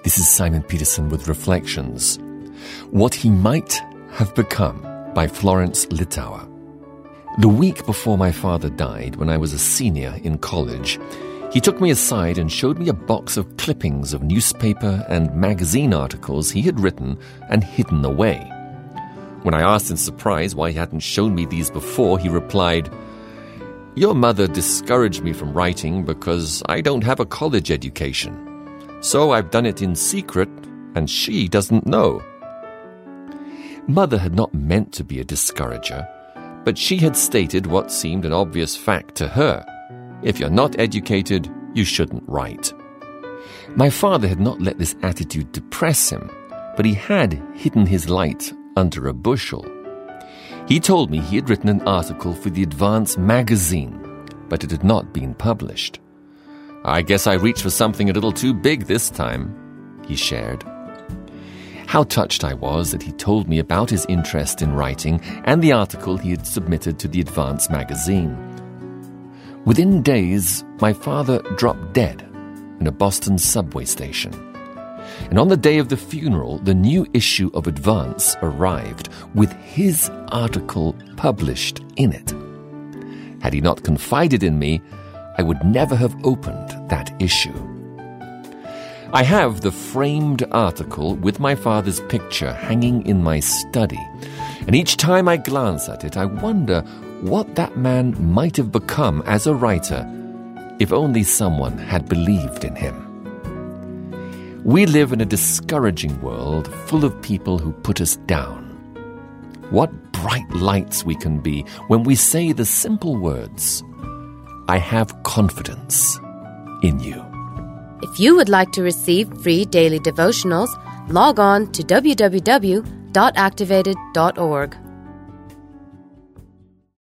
This is Simon Peterson with Reflections. What He Might Have Become by Florence Littauer. The week before my father died, when I was a senior in college, he took me aside and showed me a box of clippings of newspaper and magazine articles he had written and hidden away. When I asked in surprise why he hadn't shown me these before, he replied, "Your mother discouraged me from writing because I don't have a college education. So I've done it in secret, and she doesn't know." Mother had not meant to be a discourager, but she had stated what seemed an obvious fact to her. If you're not educated, you shouldn't write. My father had not let this attitude depress him, but he had hidden his light under a bushel. He told me he had written an article for the Advance magazine, but it had not been published. "I guess I reached for something a little too big this time," he shared. How touched I was that he told me about his interest in writing and the article he had submitted to the Advance magazine. Within days, my father dropped dead in a Boston subway station. And on the day of the funeral, the new issue of Advance arrived with his article published in it. Had he not confided in me, I would never have opened that issue. I have the framed article with my father's picture hanging in my study, and each time I glance at it, I wonder what that man might have become as a writer if only someone had believed in him. We live in a discouraging world full of people who put us down. What bright lights we can be when we say the simple words, "I have confidence in you." If you would like to receive free daily devotionals, log on to www.activated.org.